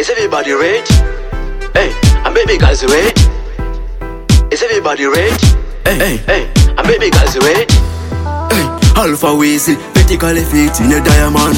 Is everybody ready? Hey, and baby girls ready? Is everybody ready? Hey, and baby girls ready? Hey, Alpha Weezy, vertically fit in a diamond.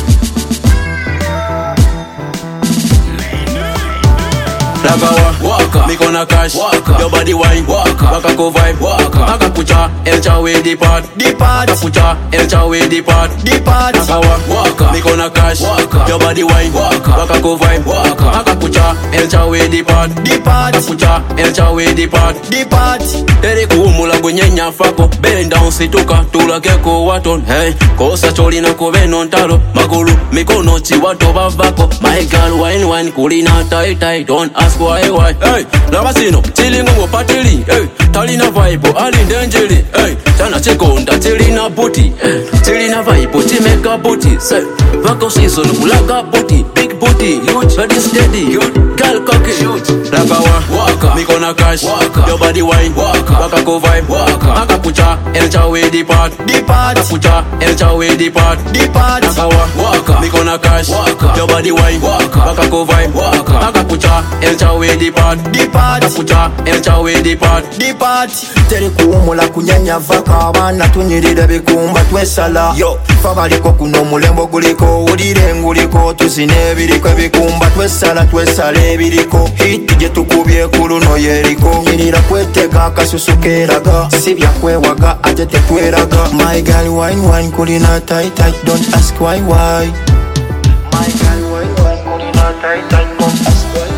Lagawa, waka, me gonna cash, waka, your body wine, waka, waka go vibe, waka, waka pucha, elcha way depart, waka pucha, elcha way depart, Lagawa, waka, me gonna cash, waka, your body wine, waka, waka go vibe, waka, waka pucha, elcha way depart, waka pucha, elcha way depart. Tere kuumula kwenyenya fako, bend down situka, tula keko waton, hey, kosa choli na kuveno ntalo, magulu, mikono chiwato bavako, my girl wine, kulina tight, don't ask why, hey, Lavasino, chilling over patili, hey, Talina vibe, ali dangeli, hey, Tana chekonda, chilina booty, hey, Chilina vibe, chimeka booty, say, Vako season, ulaga booty, big booty, huge, very steady, girl cocky, huge, Lagawa, waka, me gonna cash, waka, your body wine, waka, waka go vibe, waka pucha, elcha way depart, waka pucha, elcha way depart, Lagawa, waka, me gonna cash, waka, your body wine, waka go vibe, waka pucha, elcha way depart, pucha, elcha way depart. Tere kuumula kunyanya vaka abana tunyirire bikumba twesala yo fabaliko kuno mulembo guliko ulire nguliko tuzine ebiriko ebikumba twesala ebiriko hit je tukubye kuluno yeriko nyirira kwetega akasusukeeraga sibya kwewaga ate tekweraga my girl wine kulina tight don't ask why my girl wine kulina tight don't ask why.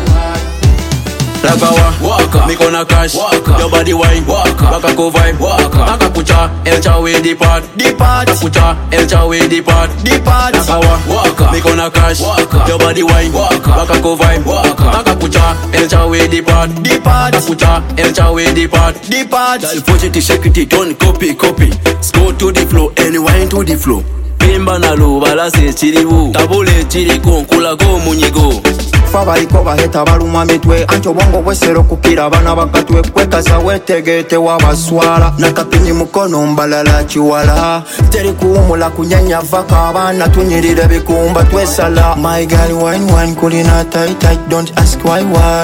Lagawa, waka, me gonna cash, waka, your body wine, waka go vibe, waka pucha, elcha way depart, pucha, elcha way depart, Lagawa, waka, me gonna cash, waka, your body wine, waka go vibe, waka pucha, elcha way depart, pucha, elcha way depart. Girl, push it, shake it, don't copy, go to the flow, and wine to the flow. Pimba na lo, balase chiribu, tabule chiriku, kula go munyigo. Fabaliko baheta baluma mitwe ancho bongo bwesero kukira bana bakatwe kwekaza wetegete wabaswala nakapinyi mukono mbalala chiwala teri kuumula kunyanya vaka abana tunyirire bikumba twesala my girl wine kulina tight don't ask why.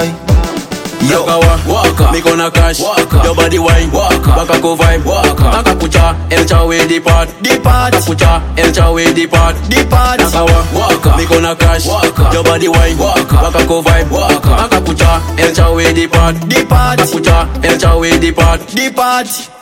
Yo, waka, me gonna cash, your body wine, waka go vibe, waka pucha, elcha way depart, pucha, elcha way depart, Lagawa, waka, me gonna cash, your body wine, waka go vibe, waka pucha, elcha way depart, pucha, elcha way depart.